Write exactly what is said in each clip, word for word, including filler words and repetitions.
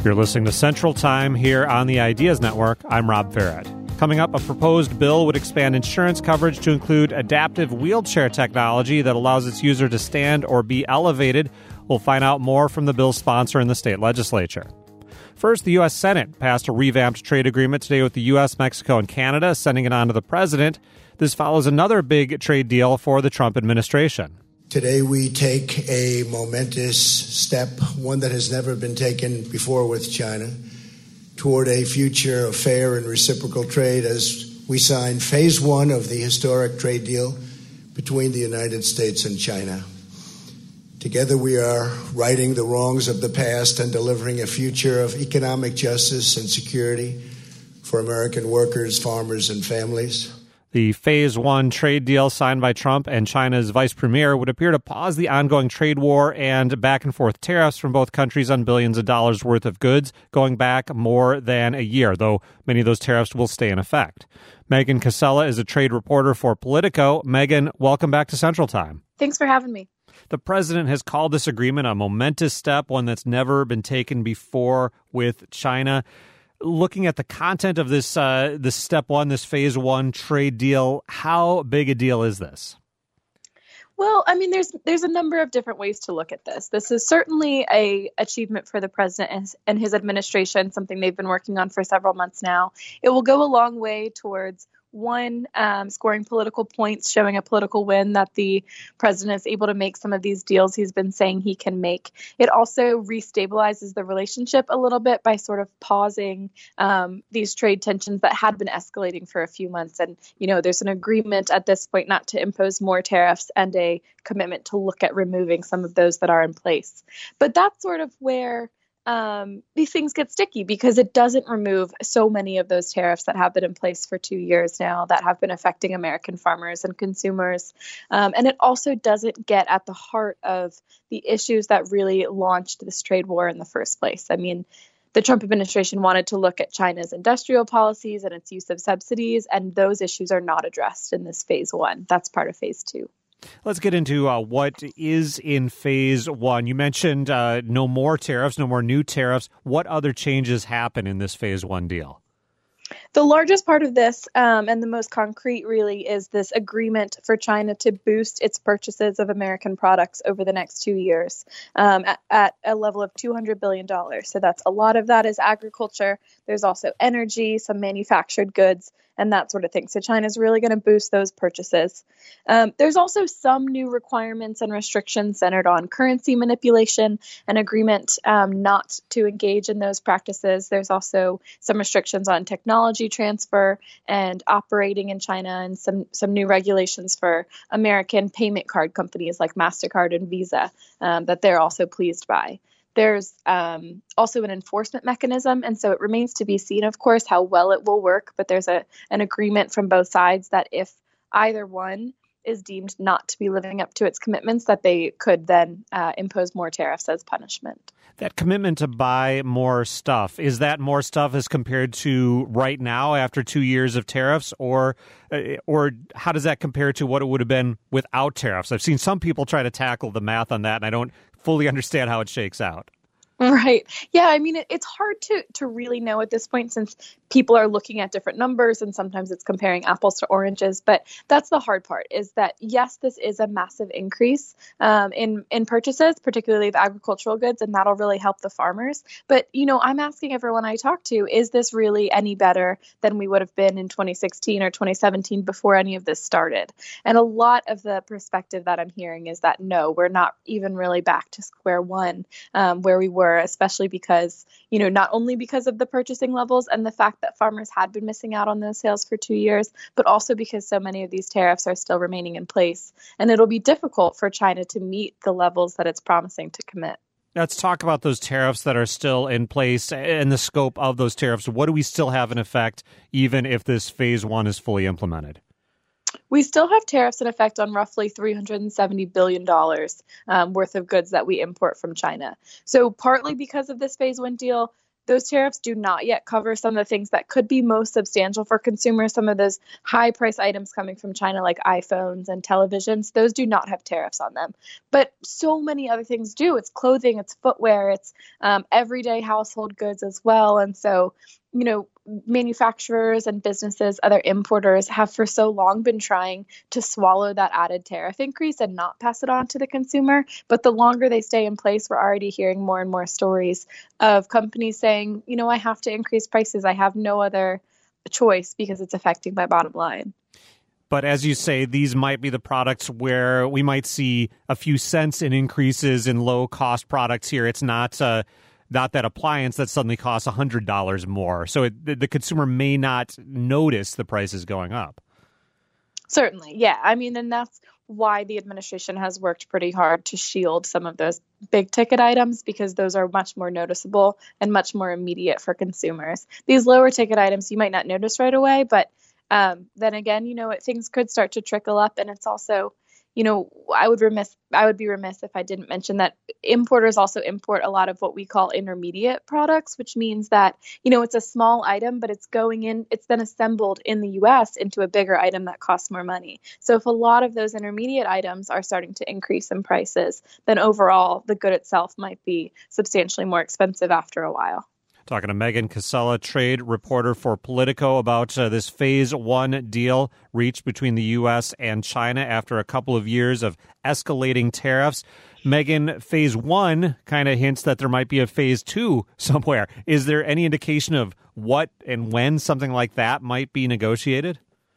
You're listening to Central Time here on the Ideas Network. I'm Rob Farrett. Coming up, a proposed bill would expand insurance coverage to include adaptive wheelchair technology that allows its user to stand or be elevated. We'll find out more from the bill's sponsor in the state legislature. First, the U S Senate passed a revamped trade agreement today with the U S, Mexico, and Canada, sending it on to the president. This follows another big trade deal for the Trump administration. Today we take a momentous step, one that has never been taken before with China, toward a future of fair and reciprocal trade as we sign phase one of the historic trade deal between the United States and China. Together we are righting the wrongs of the past and delivering a future of economic justice and security for American workers, farmers, and families. The Phase One trade deal signed by Trump and China's vice premier would appear to pause the ongoing trade war and back-and-forth tariffs from both countries on billions of dollars worth of goods going back more than a year, though many of those tariffs will stay in effect. Megan Casella is a trade reporter for Politico. Megan, welcome back to Central Time. Thanks for having me. The president has called this agreement a momentous step, one that's never been taken before with China. Looking at the content of this, uh, this step one, this phase one trade deal, how big a deal is this? Well, I mean, there's there's a number of different ways to look at this. This is certainly a achievement for the president and, and his administration, something they've been working on for several months now. It will go a long way towards One, um, scoring political points, showing a political win that the president is able to make some of these deals he's been saying he can make. It also restabilizes the relationship a little bit by sort of pausing um, these trade tensions that had been escalating for a few months. And, you know, there's an agreement at this point not to impose more tariffs and a commitment to look at removing some of those that are in place. But that's sort of where Um, these things get sticky because it doesn't remove so many of those tariffs that have been in place for two years now that have been affecting American farmers and consumers. Um, and it also doesn't get at the heart of the issues that really launched this trade war in the first place. I mean, the Trump administration wanted to look at China's industrial policies and its use of subsidies, and those issues are not addressed in this phase one. That's part of phase two. Let's get into uh, what is in phase one. You mentioned uh, no more tariffs, no more new tariffs. What other changes happen in this phase one deal? The largest part of this, um, and the most concrete really, is this agreement for China to boost its purchases of American products over the next two years um, at, at a level of two hundred billion dollars. So that's a lot of that is agriculture. There's also energy, some manufactured goods, and that sort of thing. So China's really going to boost those purchases. Um, there's also some new requirements and restrictions centered on currency manipulation, an agreement um, not to engage in those practices. There's also some restrictions on technology transfer and operating in China, and some, some new regulations for American payment card companies like MasterCard and Visa um, that they're also pleased by. There's um, also an enforcement mechanism, and so it remains to be seen, of course, how well it will work. But there's a an agreement from both sides that if either one is deemed not to be living up to its commitments, that they could then uh, impose more tariffs as punishment. That commitment to buy more stuff, is that more stuff as compared to right now after two years of tariffs, or uh, or how does that compare to what it would have been without tariffs? I've seen some people try to tackle the math on that, and I don't fully understand how it shakes out. Right. Yeah, I mean, it, it's hard to to really know at this point since people are looking at different numbers and sometimes it's comparing apples to oranges. But that's the hard part is that, yes, this is a massive increase um, in, in purchases, particularly of agricultural goods, and that'll really help the farmers. But, you know, I'm asking everyone I talk to, is this really any better than we would have been in twenty sixteen or twenty seventeen before any of this started? And a lot of the perspective that I'm hearing is that, no, we're not even really back to square one um, where we were, especially because, you know, not only because of the purchasing levels and the fact that farmers had been missing out on those sales for two years, but also because so many of these tariffs are still remaining in place. And it'll be difficult for China to meet the levels that it's promising to commit. Let's talk about those tariffs that are still in place and the scope of those tariffs. What do we still have in effect, even if this phase one is fully implemented? We still have tariffs in effect on roughly three hundred seventy billion dollars um, worth of goods that we import from China. So partly because of this phase one deal, those tariffs do not yet cover some of the things that could be most substantial for consumers. Some of those high price items coming from China, like iPhones and televisions, those do not have tariffs on them. But so many other things do. It's clothing, it's footwear, it's um, everyday household goods as well. And so, you know, manufacturers and businesses, other importers have for so long been trying to swallow that added tariff increase and not pass it on to the consumer. But the longer they stay in place, we're already hearing more and more stories of companies saying, you know, I have to increase prices. I have no other choice because it's affecting my bottom line. But as you say, these might be the products where we might see a few cents in increases in low-cost products here. It's not uh, not that appliance that suddenly costs one hundred dollars more. So it, the, the consumer may not notice the prices going up. Certainly, yeah. I mean, and that's why the administration has worked pretty hard to shield some of those big ticket items, because those are much more noticeable and much more immediate for consumers. These lower ticket items you might not notice right away, but um, then again, you know, it, things could start to trickle up. And it's also, you know, I would remiss, I would be remiss if I didn't mention that importers also import a lot of what we call intermediate products, which means that, you know, it's a small item, but it's going in, it's then assembled in the U S into a bigger item that costs more money. So if a lot of those intermediate items are starting to increase in prices, then overall the good itself might be substantially more expensive after a while. Talking to Megan Cassella, trade reporter for Politico, about uh, this phase one deal reached between the U S and China after a couple of years of escalating tariffs. Megan, phase one kind of hints that there might be a phase two somewhere. Is there any indication of what and when something like that might be negotiated?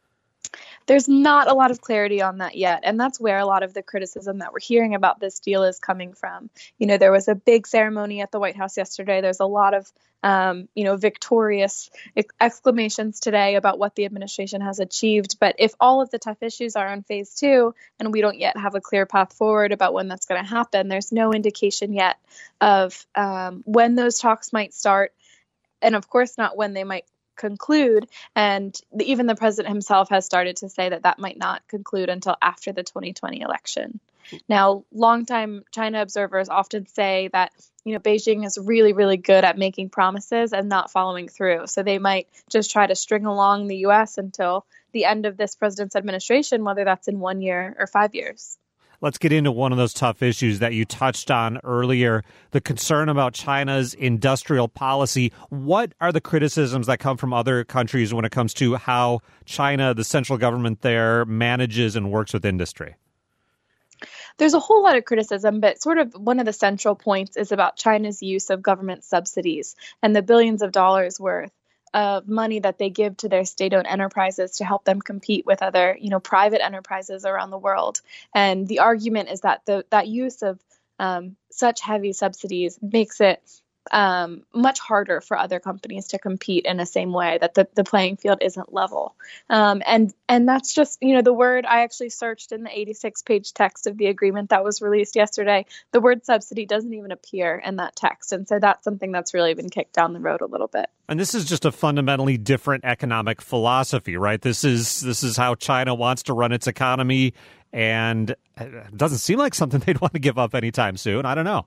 There's not a lot of clarity on that yet. And that's where a lot of the criticism that we're hearing about this deal is coming from. You know, there was a big ceremony at the White House yesterday. There's a lot of, um, you know, victorious exclamations today about what the administration has achieved. But if all of the tough issues are on phase two and we don't yet have a clear path forward about when that's going to happen, there's no indication yet of um, when those talks might start. And of course, not when they might conclude. And the, even the president himself has started to say that that might not conclude until after the twenty twenty election. Now, longtime China observers often say that, you know, Beijing is really, really good at making promises and not following through. So they might just try to string along the U S until the end of this president's administration, whether that's in one year or five years. Let's get into one of those tough issues that you touched on earlier, the concern about China's industrial policy. What are the criticisms that come from other countries when it comes to how China, the central government there, manages and works with industry? There's a whole lot of criticism, but sort of one of the central points is about China's use of government subsidies and the billions of dollars worth of money that they give to their state-owned enterprises to help them compete with other, you know, private enterprises around the world. And the argument is that the that use of um, such heavy subsidies makes it um, much harder for other companies to compete in the same way, that the, the playing field isn't level. Um, and and that's just, you know, the word I actually searched in the eighty-six page text of the agreement that was released yesterday. The word subsidy doesn't even appear in that text. And so that's something that's really been kicked down the road a little bit. And this is just a fundamentally different economic philosophy, right? This is this is how China wants to run its economy, and it doesn't seem like something they'd want to give up anytime soon. I don't know.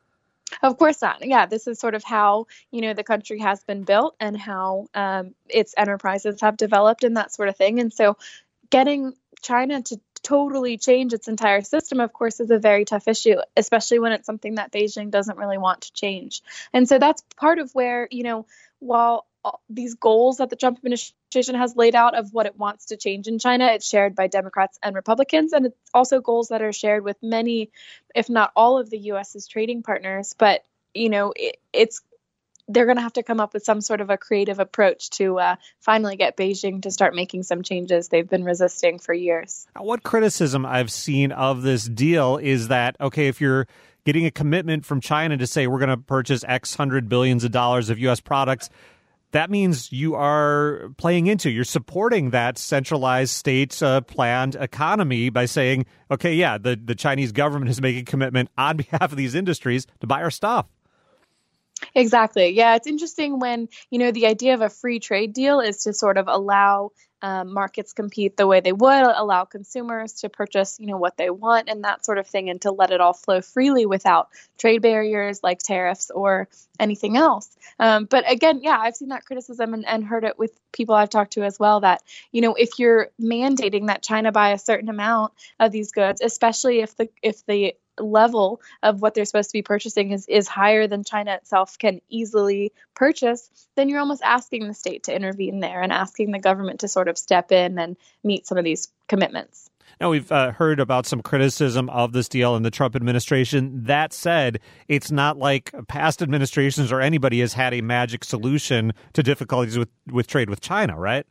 Of course not. Yeah, this is sort of how, you know, the country has been built and how um, its enterprises have developed and that sort of thing. And so getting China to totally change its entire system, of course, is a very tough issue, especially when it's something that Beijing doesn't really want to change. And so that's part of where, you know, while these goals that the Trump administration has laid out of what it wants to change in China, it's shared by Democrats and Republicans. And it's also goals that are shared with many, if not all of the U S's trading partners. But, you know, it, it's they're going to have to come up with some sort of a creative approach to uh, finally get Beijing to start making some changes they've been resisting for years. What criticism I've seen of this deal is that, okay, if you're getting a commitment from China to say we're going to purchase X hundred billions of dollars of U S products, that means you are playing into, you're supporting that centralized state uh, planned economy by saying, okay, yeah, the, the Chinese government is making a commitment on behalf of these industries to buy our stuff. Exactly. Yeah, it's interesting when, you know, the idea of a free trade deal is to sort of allow um, markets compete the way they would, allow consumers to purchase, you know, what they want and that sort of thing, and to let it all flow freely without trade barriers like tariffs or anything else. Um, but again, yeah, I've seen that criticism and, and heard it with people I've talked to as well, that, you know, if you're mandating that China buy a certain amount of these goods, especially if the if the level of what they're supposed to be purchasing is, is higher than China itself can easily purchase, then you're almost asking the state to intervene there and asking the government to sort of step in and meet some of these commitments. Now, we've uh, heard about some criticism of this deal in the Trump administration. That said, it's not like past administrations or anybody has had a magic solution to difficulties with, with trade with China, right?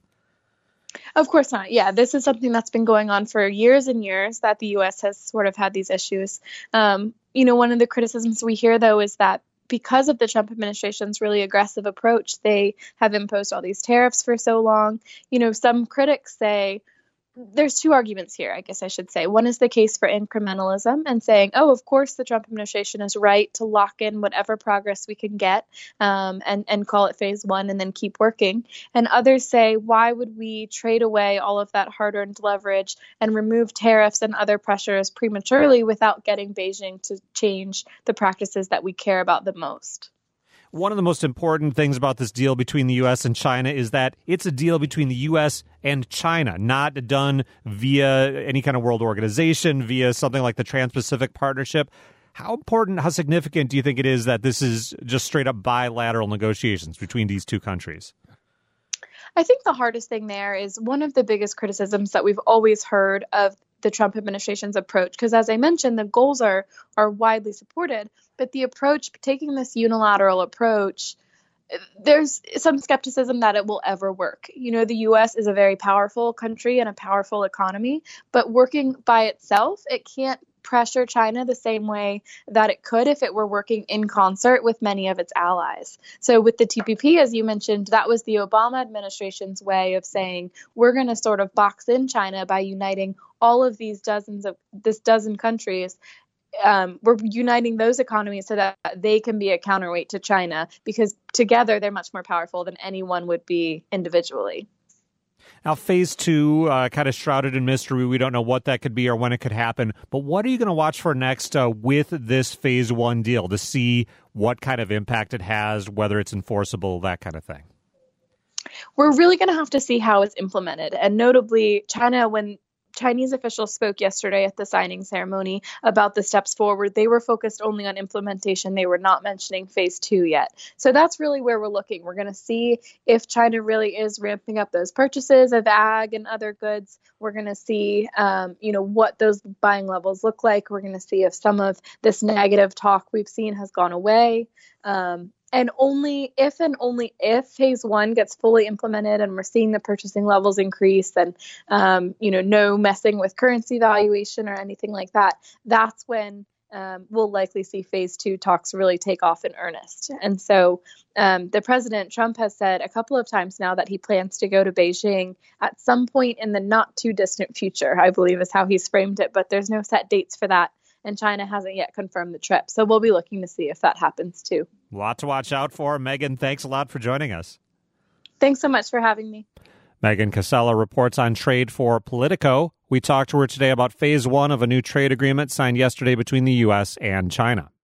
Of course not. Yeah, this is something that's been going on for years and years, that the U S has sort of had these issues. Um, you know, one of the criticisms we hear, though, is that because of the Trump administration's really aggressive approach, they have imposed all these tariffs for so long. You know, some critics say, there's two arguments here, I guess I should say. One is the case for incrementalism and saying, oh, of course, the Trump administration is right to lock in whatever progress we can get um, and, and call it phase one and then keep working. And others say, why would we trade away all of that hard-earned leverage and remove tariffs and other pressures prematurely without getting Beijing to change the practices that we care about the most? One of the most important things about this deal between the U S and China is that it's a deal between the U S and China, not done via any kind of world organization, via something like the Trans-Pacific Partnership. How important, how significant do you think it is that this is just straight up bilateral negotiations between these two countries? I think the hardest thing there is one of the biggest criticisms that we've always heard of the Trump administration's approach, because as I mentioned, the goals are are widely supported, but the approach, taking this unilateral approach, there's some skepticism that it will ever work. You know, the U S is a very powerful country and a powerful economy, but working by itself, it can't pressure China the same way that it could if it were working in concert with many of its allies. So with the T P P, as you mentioned, that was the Obama administration's way of saying, we're going to sort of box in China by uniting all of these dozens of this dozen countries. Um, we're uniting those economies so that they can be a counterweight to China, because together they're much more powerful than anyone would be individually. Now, phase two, uh, kind of shrouded in mystery. We don't know what that could be or when it could happen. But what are you going to watch for next uh, with this phase one deal to see what kind of impact it has, whether it's enforceable, that kind of thing? We're really going to have to see how it's implemented. And notably, China, when Chinese officials spoke yesterday at the signing ceremony about the steps forward, they were focused only on implementation. They were not mentioning phase two yet. So that's really where we're looking. We're going to see if China really is ramping up those purchases of ag and other goods. We're going to see, um, you know, what those buying levels look like. We're going to see if some of this negative talk we've seen has gone away. Um, And only if and only if phase one gets fully implemented and we're seeing the purchasing levels increase and, um, you know, no messing with currency valuation or anything like that, that's when um, we'll likely see phase two talks really take off in earnest. And so um, the President Trump has said a couple of times now that he plans to go to Beijing at some point in the not too distant future, I believe is how he's framed it. But there's no set dates for that. And China hasn't yet confirmed the trip. So we'll be looking to see if that happens, too. A lot to watch out for. Megan, thanks a lot for joining us. Thanks so much for having me. Megan Casella reports on trade for Politico. We talked to her today about phase one of a new trade agreement signed yesterday between the U S and China.